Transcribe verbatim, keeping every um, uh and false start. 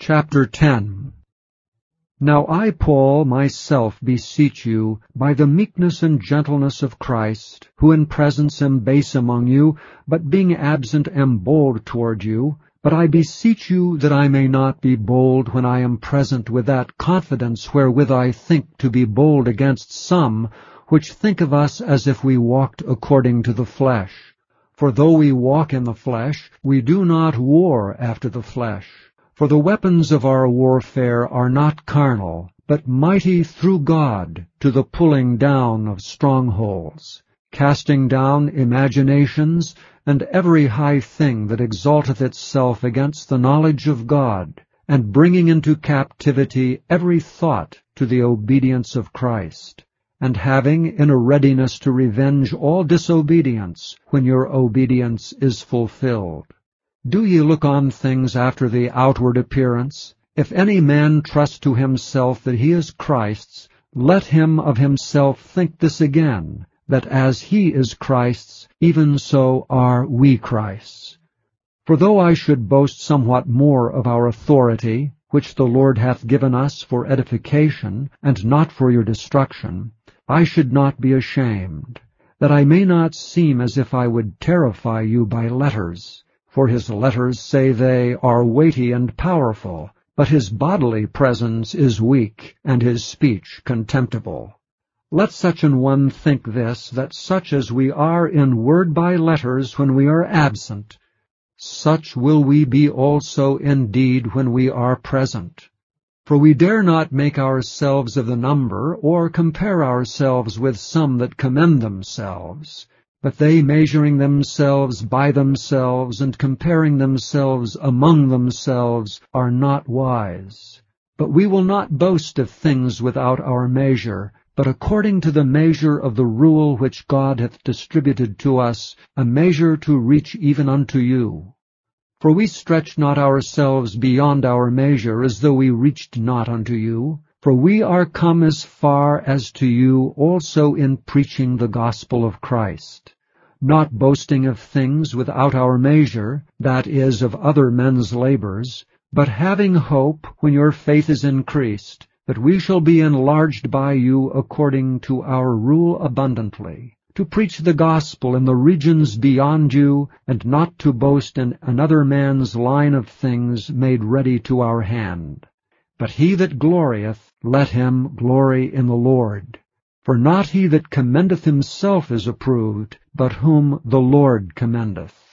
Chapter ten. Now I, Paul, myself beseech you, by the meekness and gentleness of Christ, who in presence am base among you, but being absent am bold toward you, but I beseech you that I may not be bold when I am present with that confidence wherewith I think to be bold against some, which think of us as if we walked according to the flesh. For though we walk in the flesh, we do not war after the flesh. For the weapons of our warfare are not carnal, but mighty through God to the pulling down of strongholds, casting down imaginations, and every high thing that exalteth itself against the knowledge of God, and bringing into captivity every thought to the obedience of Christ, and having in a readiness to revenge all disobedience when your obedience is fulfilled. Do ye look on things after the outward appearance? If any man trust to himself that he is Christ's, let him of himself think this again, that as he is Christ's, even so are we Christ's. For though I should boast somewhat more of our authority, which the Lord hath given us for edification, and not for your destruction, I should not be ashamed, that I may not seem as if I would terrify you by letters. For his letters, say they, are weighty and powerful, but his bodily presence is weak, and his speech contemptible. Let such an one think this, that such as we are in word by letters when we are absent, such will we be also in deed when we are present. For we dare not make ourselves of the number, or compare ourselves with some that commend themselves. But they, measuring themselves by themselves, and comparing themselves among themselves, are not wise. But we will not boast of things without our measure, but according to the measure of the rule which God hath distributed to us, a measure to reach even unto you. For we stretch not ourselves beyond our measure, as though we reached not unto you. For we are come as far as to you also in preaching the gospel of Christ, not boasting of things without our measure, that is, of other men's labors, but having hope, when your faith is increased, that we shall be enlarged by you according to our rule abundantly, to preach the gospel in the regions beyond you, and not to boast in another man's line of things made ready to our hand. But he that glorieth, let him glory in the Lord. For not he that commendeth himself is approved, but whom the Lord commendeth.